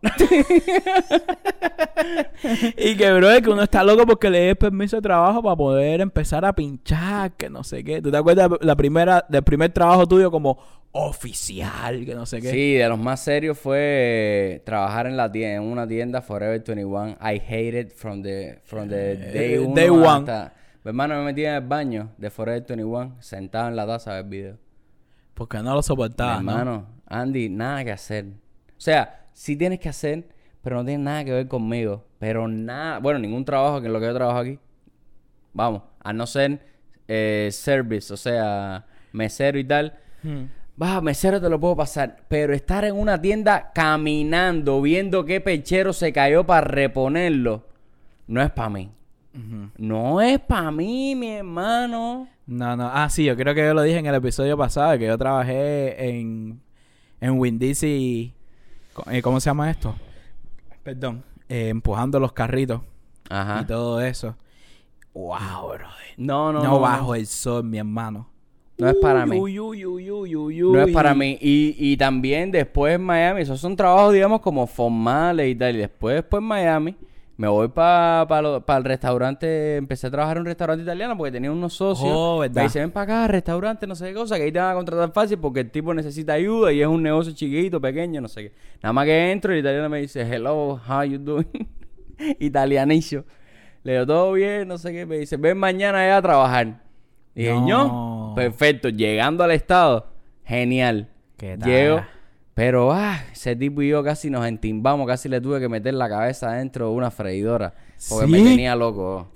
Y que, brother, que uno está loco porque le des permiso de trabajo para poder empezar a pinchar, que no sé qué. ¿Tú te acuerdas del primer trabajo tuyo como oficial, que no sé qué? Sí, de los más serios fue trabajar en en una tienda Forever 21. I hated from the day one. Day one. Hasta... Mi hermano me metía en el baño de Forever 21, sentado en la taza a ver video. Porque no lo soportaba, Mi hermano, Andy, nada que hacer. O sea, sí tienes que hacer, pero no tiene nada que ver conmigo. Pero nada, bueno, ningún trabajo que en lo que yo trabajo aquí. Vamos, a no ser service, o sea, mesero y tal. Va, mesero te lo puedo pasar. Pero estar en una tienda caminando, viendo qué pechero se cayó para reponerlo, no es para mí. No es para mí, mi hermano. No. Ah, sí, yo creo que yo lo dije en el episodio pasado, que yo trabajé en Winn-Dixie. ¿Cómo se llama esto? Perdón. Empujando los carritos. Ajá. Y todo eso. Wow, brother. No. Bajo el sol, mi hermano. No es para mí. No es para mí. Y también después en Miami, esos son trabajos, digamos, como formales y tal. Y después en Miami, me voy para el restaurante. Empecé a trabajar en un restaurante italiano porque tenía unos socios. Oh, ¿verdad? Me dicen, ven para acá, restaurante, no sé qué cosa, que ahí te van a contratar fácil porque el tipo necesita ayuda y es un negocio chiquito, pequeño, no sé qué. Nada más que entro y el italiano me dice, hello, how you doing? Italianicio. Le digo, todo bien, no sé qué. Me dice, ven mañana allá a trabajar. Y dije, no. Perfecto. Llegando al estado, genial. ¿Qué tal? Llego. Pero, ese tipo y yo casi nos entimbamos. Casi le tuve que meter la cabeza dentro de una freidora. Porque ¿Sí? me tenía loco.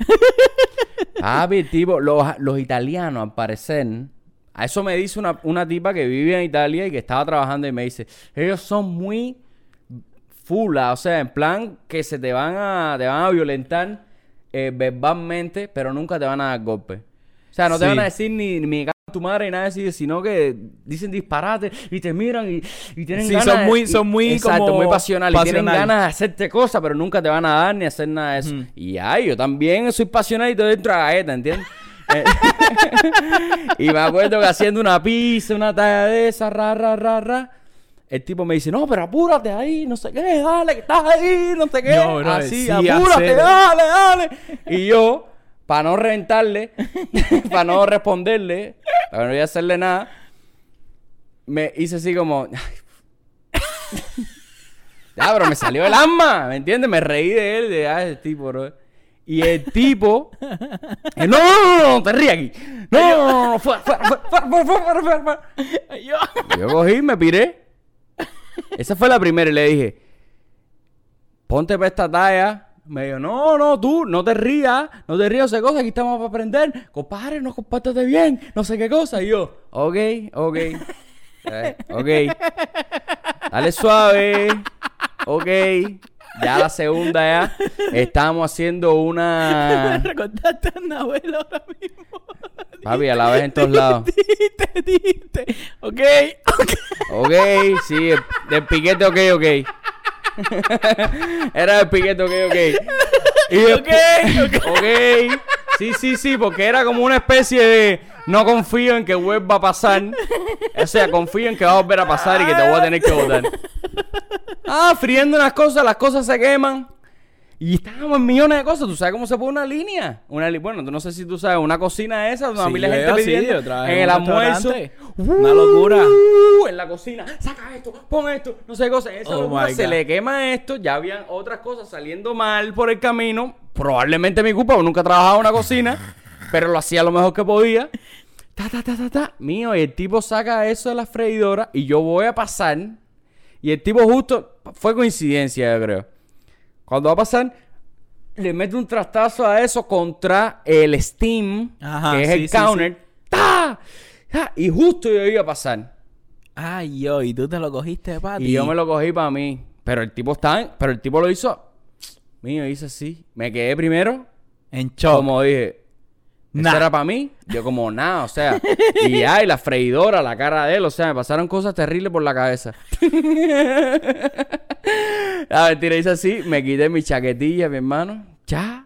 El tipo, los italianos, al parecer... A eso me dice una tipa que vive en Italia y que estaba trabajando y me dice... Ellos son muy fula. O sea, en plan que te van a violentar verbalmente, pero nunca te van a dar golpes. O sea, no te van a decir ni me cago en tu madre ni nada así, sino que dicen disparates y te miran y tienen ganas. Son muy exacto, como muy pasional. Y tienen ganas de hacerte cosas, pero nunca te van a dar ni hacer nada de eso. Y yo también soy pasional y te doy otra galleta, ¿entiendes? Y me acuerdo que haciendo una pizza, una talla de esa, el tipo me dice, no, pero apúrate ahí, no sé qué, dale, que estás ahí, no sé qué. No, bro, así, sí, apúrate, dale. Y yo... Para no reventarle, para no responderle, para no voy a hacerle nada, me hice así como... Ya, pero me salió el alma, ¿me entiendes? Me reí de él, de ese tipo, bro. Y el tipo... no, te rías aquí. No, fuera. Yo cogí, me piré. Esa fue la primera y le dije, ponte para esta talla... Me dijo, no, tú, no te rías de cosas, aquí estamos para aprender. Compadre, no compártate bien, no sé qué cosa. Y yo, ok. Dale suave, ok. Ya la segunda ya, estábamos haciendo una... Me recordaste a una abuela ahora mismo. Papi, a la vez en todos lados. Diste. Ok. Ok, sí, del piquete, ok. Era el piquete, ok. Y yo, ok. Sí, Sí, porque era como una especie de no confío en que vuelva a pasar. O sea, confío en que va a volver a pasar y que te voy a tener que botar. Friendo unas cosas, las cosas se queman. Y estábamos en millones de cosas. ¿Tú sabes cómo se pone una línea? Bueno, no sé si tú sabes, una cocina esa, donde a mí la gente pidiendo en el almuerzo. Una locura. En la cocina, saca esto, pon esto, no sé qué cosa. Esa locura, se le quema esto. Ya habían otras cosas saliendo mal por el camino. Probablemente mi culpa, porque nunca he trabajado en una cocina. Pero lo hacía lo mejor que podía. Mío, y el tipo saca eso de la freidora y yo voy a pasar. Y el tipo justo, fue coincidencia, yo creo. Cuando va a pasar, le mete un trastazo a eso contra el steam, que es el counter. ¡Ta! Y justo yo iba a pasar. Y tú te lo cogiste para ti. Y yo me lo cogí para mí. Pero el tipo lo hizo. Mío, hice así. Me quedé primero. En shock. Como dije, ¿eso era para mí? Yo como nada, o sea. Y la freidora, la cara de él. O sea, me pasaron cosas terribles por la cabeza. Mentira, hice así. Me quité mi chaquetilla, mi hermano. Cha.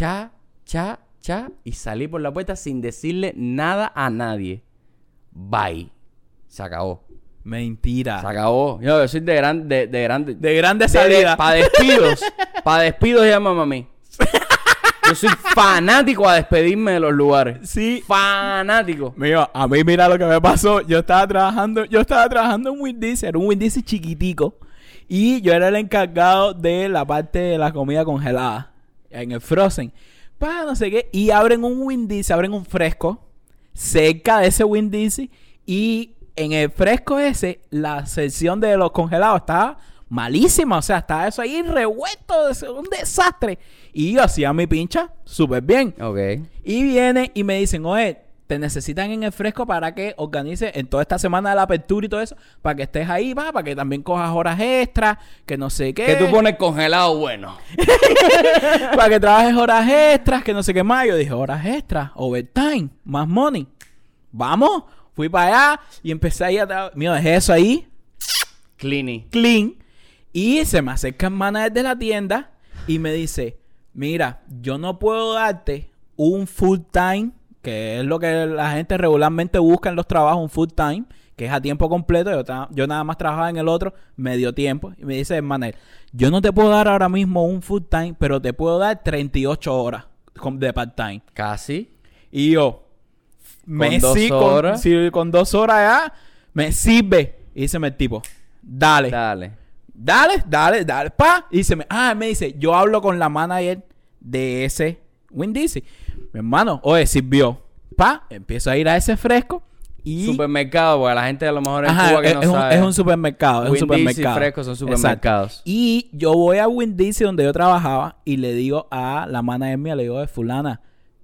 Y salí por la puerta sin decirle nada a nadie. Bye. Se acabó. Mentira. Se acabó. Yo soy de grande salida. Para despidos llámame a mí. Yo soy fanático a despedirme de los lugares. Sí. Fanático. Mío, a mí mira lo que me pasó. Yo estaba trabajando en Winn-Dixie. Era un Winn-Dixie chiquitico. Y yo era el encargado de la parte de la comida congelada. En el frozen. No sé qué. Y abren un Winn-Dixie, abren un fresco cerca de ese Winn-Dixie. Y en el fresco ese, la sección de los congelados estaba malísima. O sea, estaba eso ahí revuelto. Un desastre. Y yo hacía mi pincha súper bien. Ok. Y viene y me dicen, oye, te necesitan en el fresco para que organices en toda esta semana de la apertura y todo eso, para que estés ahí, para que también cojas horas extras, que no sé qué. Que tú pones congelado bueno. Para que trabajes horas extras, que no sé qué más. Yo dije, horas extras, overtime, más money. Vamos, fui para allá y empecé ahí a trabajar. Mío, dejé eso ahí. Clean. Y se me acerca el manager de la tienda y me dice, mira, yo no puedo darte un full time, que es lo que la gente regularmente busca en los trabajos, un full time, que es a tiempo completo. Yo nada más trabajaba en el otro medio tiempo. Y me dice el manager, yo no te puedo dar ahora mismo un full time, pero te puedo dar 38 horas de part time. Casi. Y yo, con 2 horas. Con 2 horas ya, me sirve. Y dice el tipo, dale. Y me dice, yo hablo con la manager de ese Winn-Dixie. Mi hermano, oye, sirvió. Empiezo a ir a ese fresco y... Supermercado, porque la gente a lo mejor en Cuba que no sabe. Es un supermercado. Es un supermercado. Y frescos son supermercados. Exacto. Y yo voy a Winn-Dixie donde yo trabajaba y le digo a la manager mía, le digo, fulana,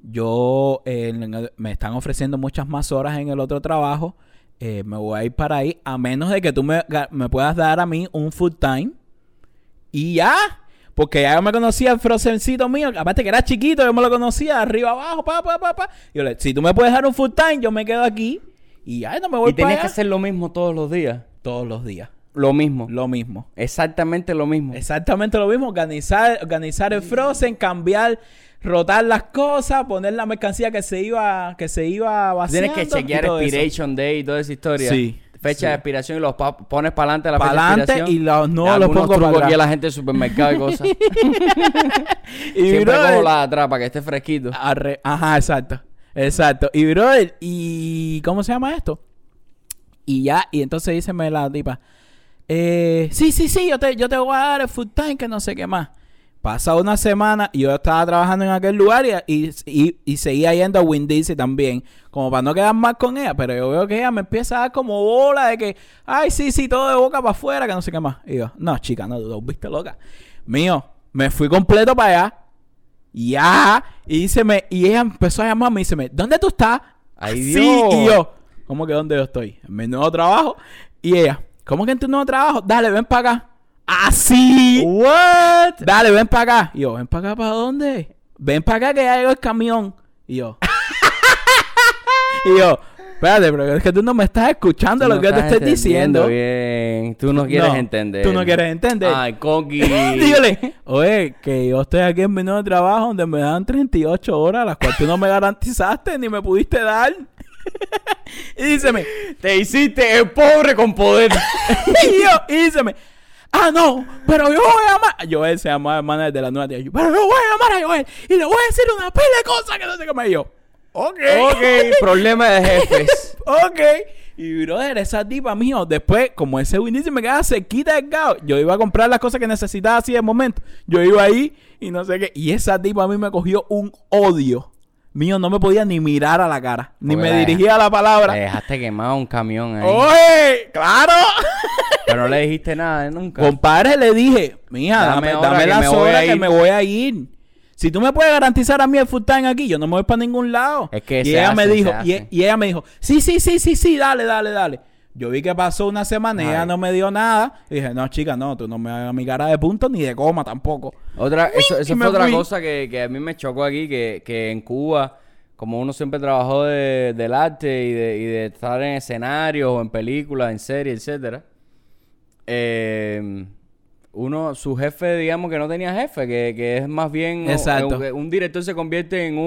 me están ofreciendo muchas más horas en el otro trabajo. Me voy a ir para ahí, a menos de que tú me puedas dar a mí un full time. Y ya, porque ya yo me conocía el frozencito mío, aparte que era chiquito, yo me lo conocía, arriba, abajo, Y yo si tú me puedes dar un full time, yo me quedo aquí. Y ya, no me voy para allá. ¿Y tienes que hacer lo mismo todos los días? Todos los días. Lo mismo. Exactamente lo mismo. Organizar el frozen, cambiar, rotar las cosas, poner la mercancía que se iba vaciando. Tienes que chequear expiration day y toda esa historia. Sí. Fecha de expiración y los pones para adelante la fecha de expiración. Y los pongo para atrás. Aquí a la gente del supermercado y cosas. Y siempre cojo la de atrás para que esté fresquito. Ajá, exacto. Y brother, ¿y cómo se llama esto? Y entonces díceme la tipa, sí, yo te voy a dar el full time, que no sé qué más. Pasa una semana y yo estaba trabajando en aquel lugar y seguía yendo a Winn-Dixie también, como para no quedar mal con ella, pero yo veo que ella me empieza a dar como bola de que, ay, sí, todo de boca para afuera, que no sé qué más. Y yo, no, chica, no, tú viste loca. Mío, me fui completo para allá. Y ella empezó a llamarme y dice, ¿dónde tú estás? Ay, Sí, Dios. y yo, ¿cómo que dónde yo estoy? En mi nuevo trabajo. Y ella, ¿cómo que en tu nuevo trabajo? Dale, ven para acá. ¡Así! ¿What? Dale, ven para acá. Y yo, ¿ven para acá para dónde? Ven para acá que ya llegó el camión. Y yo, Espérate, pero es que tú no me estás escuchando lo que te estoy diciendo. Bien. Tú no quieres entender. Tú no quieres entender. Ay, Coqui. Dígale, oye, que yo estoy aquí en mi nuevo trabajo donde me dan 38 horas, las cuales tú no me garantizaste ni me pudiste dar. Y díceme, te hiciste el pobre con poder. y díceme, no, pero yo voy a llamar. Joel se llama hermana de la nueva tía. Pero yo voy a llamar a Joel y le voy a decir una pila de cosas que no sé qué me yo. Ok, problema de jefes. Ok. Y brother, esa tipa mío, después, como ese Winnie se me quedaba cerquita del gao, yo iba a comprar las cosas que necesitaba así de momento. Yo iba ahí y no sé qué. Y esa tipa a mí me cogió un odio. Mío, no me podía ni mirar a la cara. Ni me dirigía la palabra. Le dejaste quemado un camión ahí. ¡Oye! ¡Claro! Pero no le dijiste nada nunca. Compadre, le dije, mija, dame las horas que me voy a ir. Si tú me puedes garantizar a mí el full time aquí, yo no me voy para ningún lado. Es que y ella me dijo, y ella me dijo, sí, dale. Yo vi que pasó una semana y ella no me dio nada. Y dije, no, chica, no, tú no me hagas mi cara de punto ni de coma tampoco. Eso fue otra cosa que a mí me chocó aquí, que en Cuba, como uno siempre trabajó del arte y de estar en escenarios o en películas, en series, etcétera, su jefe, digamos que no tenía jefe, que es más bien un director se convierte en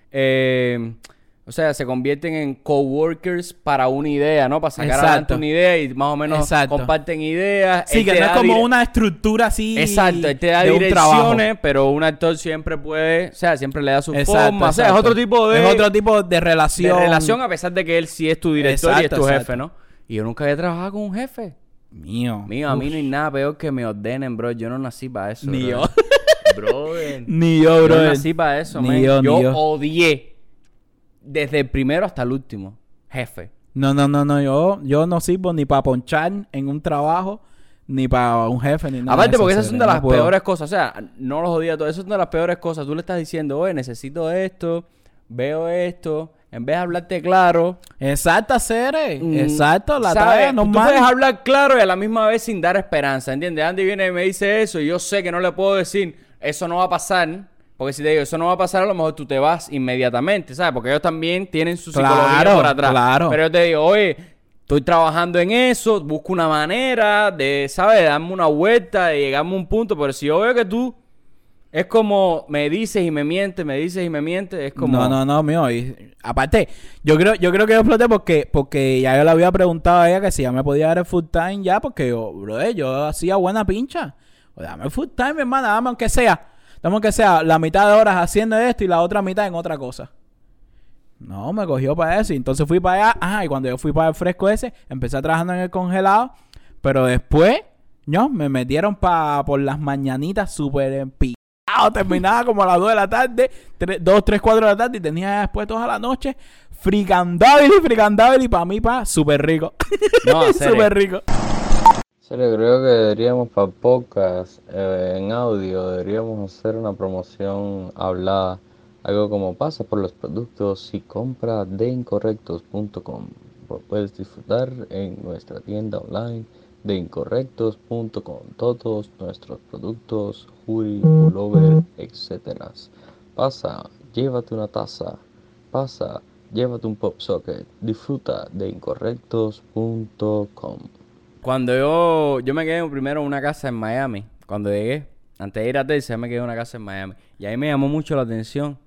se convierten en coworkers para una idea, ¿no? Para sacar adelante una idea y más o menos comparten ideas. Sí, que no es como una estructura así. Exacto, él te da direcciones, pero un actor siempre puede, siempre le da su forma. O sea, es otro tipo de relación. De relación, a pesar de que él sí es tu director y es tu jefe, ¿no? Y yo nunca había trabajado con un jefe. Mío, a mí no hay nada peor que me ordenen, bro. Yo no nací para eso. Ni yo. Brother. Ni yo, bro. Yo no nací para eso, man. Yo odié desde el primero hasta el último jefe. No. Yo no sirvo ni para ponchar en un trabajo, ni para un jefe, ni nada. Aparte, porque esas son de las peores cosas. O sea, no los odia todo. Esas son de las peores cosas. Tú le estás diciendo, oye, necesito esto, veo esto. En vez de hablarte claro. Exacto, Cere. Exacto, la tarea normal. Tú puedes hablar claro y a la misma vez sin dar esperanza, ¿entiendes? Andy viene y me dice eso y yo sé que no le puedo decir, eso no va a pasar. Porque si te digo, eso no va a pasar, a lo mejor tú te vas inmediatamente, ¿sabes? Porque ellos también tienen su psicología por atrás. Claro. Pero yo te digo, oye, estoy trabajando en eso, busco una manera de, ¿sabes? Darme una vuelta, de llegarme a un punto. Pero si yo veo que tú... Es como me dices y me mientes, es como... No, mío. Y, aparte, yo creo que yo exploté porque ya yo le había preguntado a ella que si ya me podía dar el full time ya, porque yo hacía buena pincha. O dame el full time, mi hermana, dame aunque sea la mitad de horas haciendo esto y la otra mitad en otra cosa. No, me cogió para eso. Y entonces fui para allá. Y cuando yo fui para el fresco ese, empecé trabajando en el congelado. Pero después, me metieron por las mañanitas súper empicados. Terminaba como a las 2 de la tarde, 2, 3, 4 de la tarde y tenía después toda la noche fricandable y para mí, súper rico. No, súper rico. Serio, creo que deberíamos para podcast en audio, deberíamos hacer una promoción hablada. Algo como pasa por los productos y compra de incorrectos.com. Puedes disfrutar en nuestra tienda online de incorrectos.com todos nuestros productos, hoodie, pullover, etc. Pasa, llévate una taza. Pasa, llévate un pop socket. Disfruta de incorrectos.com. Cuando yo me quedé primero en una casa en Miami, cuando llegué, antes de ir a Texas, me quedé en una casa en Miami. Y ahí me llamó mucho la atención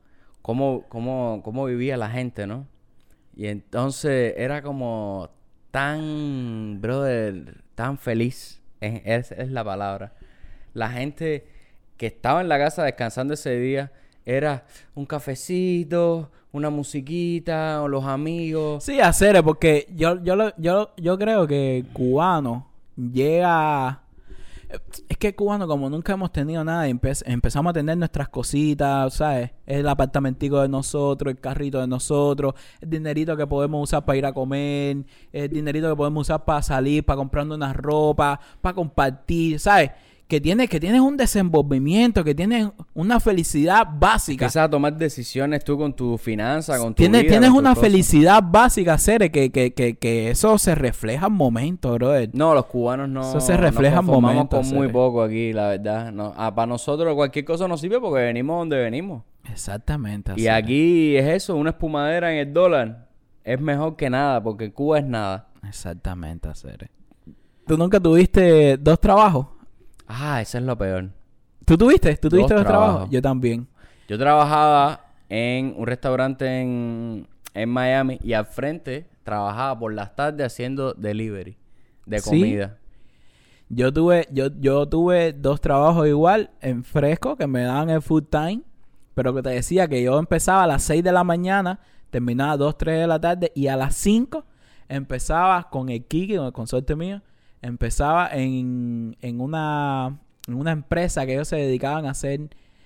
cómo vivía la gente, ¿no? Y entonces era como tan, brother, tan feliz, es la palabra. La gente que estaba en la casa descansando ese día era un cafecito, una musiquita, o los amigos. Sí, hacer, porque yo creo que cubano llega... Es que cubano, como nunca hemos tenido nada, empezamos a tener nuestras cositas, ¿sabes? El apartamentico de nosotros, el carrito de nosotros, el dinerito que podemos usar para ir a comer, el dinerito que podemos usar para salir, para comprarnos una ropa, para compartir, ¿sabes? Que tienes un desenvolvimiento, que tienes una felicidad básica. Empiezas a tomar decisiones tú con tu finanza, con tu vida. Tienes una felicidad básica, Cere, que eso se refleja en momentos, brother. No, los cubanos no. Eso se refleja en momentos. Con muy poco aquí, la verdad. No, para nosotros cualquier cosa nos sirve porque venimos donde venimos. Exactamente. Y aquí es eso, una espumadera en el dólar. es mejor que nada, porque Cuba es nada. Exactamente, hacer. ¿Tú nunca tuviste 2 trabajos? Eso es lo peor. ¿Tú tuviste? ¿Tú tuviste 2 trabajos. trabajos? Yo también. Yo trabajaba en un restaurante en Miami y al frente trabajaba por las tardes haciendo delivery de comida. Yo tuve 2 trabajos igual en Fresco que me daban el full time, pero que te decía que yo empezaba a las 6 de la mañana, terminaba a 2, 3 de la tarde y a las 5 empezaba con el Kiki, con el consorte mío, empezaba en una empresa que ellos se dedicaban a hacer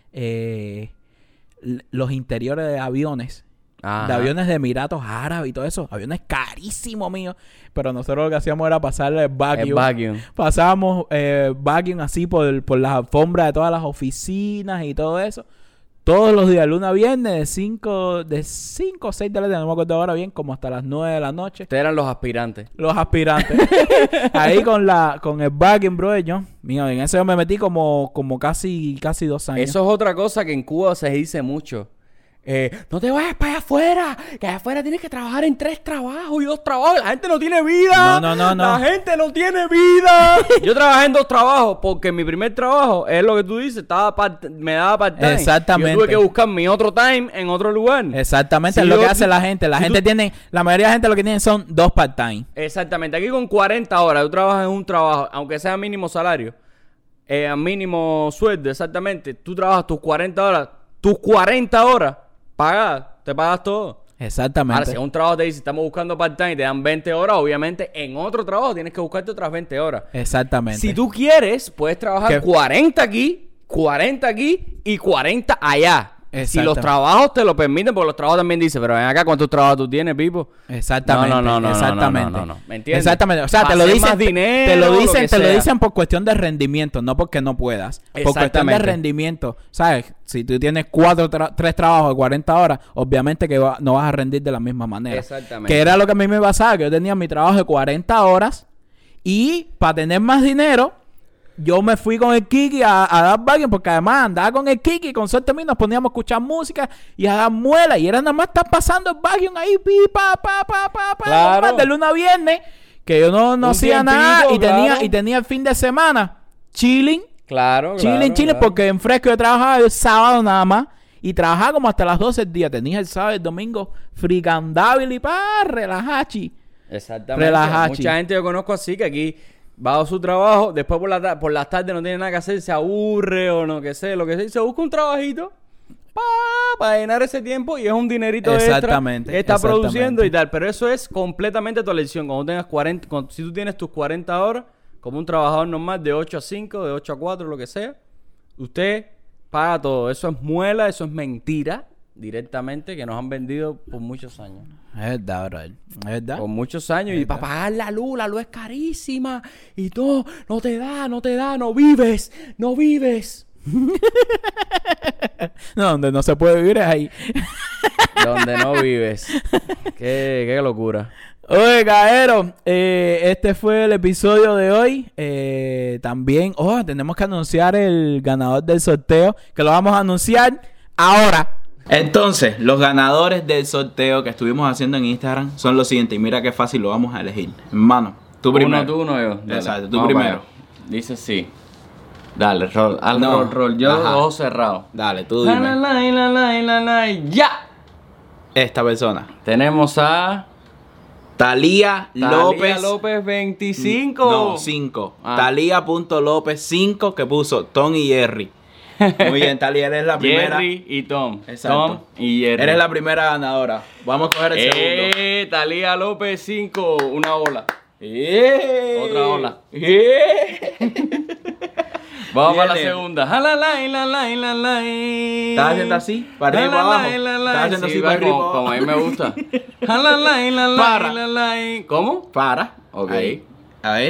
los interiores de aviones. Ajá. De aviones de Emiratos Árabes y todo eso. Aviones carísimos míos. Pero nosotros lo que hacíamos era pasarle vacuum. Pasábamos vacuum así por las alfombras de todas las oficinas y todo eso. Todos los días, lunes a viernes, de 5 o 6 de la tarde, no me acuerdo ahora bien, como hasta las 9 de la noche. Ustedes eran los aspirantes. Los aspirantes. Ahí con el vacuum, bro, mío, en eso yo me metí como casi 2 años. Eso es otra cosa que en Cuba se dice mucho. No te vayas para allá afuera, que allá afuera tienes que trabajar en 3 trabajos y 2 trabajos. La gente no tiene vida. No. La gente no tiene vida. Yo trabajé en 2 trabajos porque mi primer trabajo es lo que tú dices, me daba part-time. Exactamente. Yo tuve que buscar mi otro time en otro lugar. Exactamente, es lo que hace la gente. La mayoría de la gente lo que tienen son 2 part-time. Exactamente. Aquí con 40 horas, tú trabajas en un trabajo, aunque sea mínimo salario, a mínimo sueldo, exactamente. Tú trabajas tus 40 horas. Te pagas todo. Exactamente. Ahora, si a un trabajo te dice, estamos buscando part-time y te dan 20 horas, obviamente en otro trabajo tienes que buscarte otras 20 horas. Exactamente. Si tú quieres, puedes trabajar 40 aquí y 40 allá. Si los trabajos te lo permiten, porque los trabajos también dicen, pero ven acá, ¿cuántos trabajos tú tienes, Pipo? Exactamente. No. Exactamente. ¿Me entiendes? Exactamente. O sea, te lo dicen por cuestión de rendimiento, no porque no puedas. Por cuestión de rendimiento. ¿Sabes? Si tú tienes 3 trabajos de 40 horas, obviamente que no vas a rendir de la misma manera. Exactamente. Que era lo que a mí me pasaba, que yo tenía mi trabajo de 40 horas y para tener más dinero, yo me fui con el Kiki a dar vacuum, porque además andaba con el Kiki, con suerte mío nos poníamos a escuchar música y a dar muela, y era nada más estar pasando el vacuum ahí, claro. de lunes a viernes, que yo no hacía nada y tenía el fin de semana chilling, porque en Fresco yo trabajaba el sábado nada más, y trabajaba como hasta las 12 del día, tenía el sábado y el domingo fricandable y relajachi. Exactamente. Mucha gente yo conozco así, que aquí va a su trabajo, después por las tardes no tiene nada que hacer, se aburre o no que sé, lo que sea, y se busca un trabajito para llenar ese tiempo y es un dinerito extra que está produciendo y tal. Pero eso es completamente tu elección. Cuando tengas 40, si tú tienes tus 40 horas, como un trabajador normal de 8 a 5, de 8 a 4, lo que sea, usted paga todo. Eso es muela, eso es mentira directamente que nos han vendido por muchos años. Es verdad, bro. Es verdad. Por muchos años. Y para pagar la luz es carísima. Y todo, no te da, no vives. No, donde no se puede vivir es ahí. Donde no vives. Qué locura. Oye, Caero, este fue el episodio de hoy. También, tenemos que anunciar el ganador del sorteo, que lo vamos a anunciar ahora. Entonces, los ganadores del sorteo que estuvimos haciendo en Instagram son los siguientes. Y mira qué fácil lo vamos a elegir. Hermano, tú primero. Tú, yo. Dale. Exacto, tú primero. Dice sí. Dale, roll. Yo ojos cerrados. Dale, tú dime. ¡Ya! Esta persona. Tenemos a Talía López 25. No, 5. Talía.López 5 que puso Tom y Jerry. Muy bien, Talía, eres la primera. Jerry y Tom. Exacto. Tom y Jerry. Eres la primera ganadora. Vamos a coger el segundo. Talía López 5. Una ola. Otra ola. Vamos para la segunda. ¿Estás haciendo así? ¿Para arriba y para abajo? ¿Estás haciendo así para arriba y para abajo? Como a mí me gusta. Para. ¿Cómo? Para. Ok. Ahí. A ver.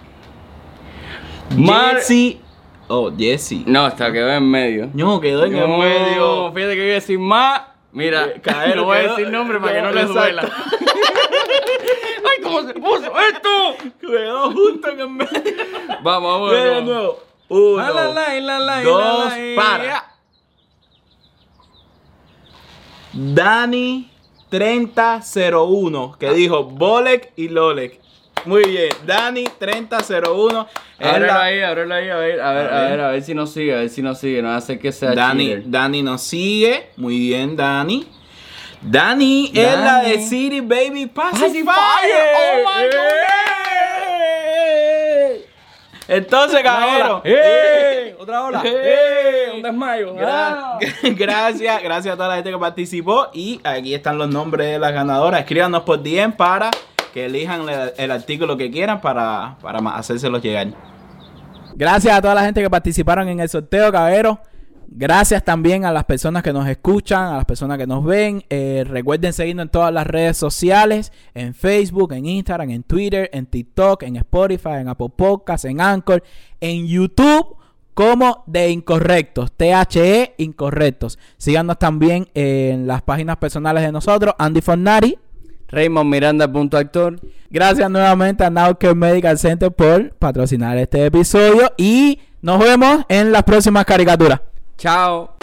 Jesse. Jesse. No, hasta quedó en medio. No, quedó en el medio. Fíjate que voy a decir más. Mira, no voy a decir nombre para que no les duela. ¡Ay, cómo se puso esto! Quedó junto en el medio. Vamos. De nuevo. 1, 2, para. Dani 3001, que dijo Bolek y Lolek. Muy bien, Dani 3001. Ábrelo ahí, a ver si nos sigue, no hace que sea cheater. Dani nos sigue. Muy bien, Dani. Dani es la de City Baby Pacifier. Oh my God. Entonces, caballero. Otra ola. Un desmayo. Gracias a toda la gente que participó. Y aquí están los nombres de las ganadoras. Escríbanos por DM para que elijan el artículo que quieran para hacérselos llegar. Gracias a toda la gente que participaron en el sorteo, caballero. Gracias también a las personas que nos escuchan, a las personas que nos ven. Recuerden seguirnos en todas las redes sociales, en Facebook, en Instagram, en Twitter, en TikTok, en Spotify, en Apple Podcasts, en Anchor, en YouTube, como de Incorrectos, THE Incorrectos. Síganos también en las páginas personales de nosotros, Andy Fornari, Raymond Miranda.actor. Gracias nuevamente a Now Medical Center por patrocinar este episodio y nos vemos en las próximas caricaturas. Chao.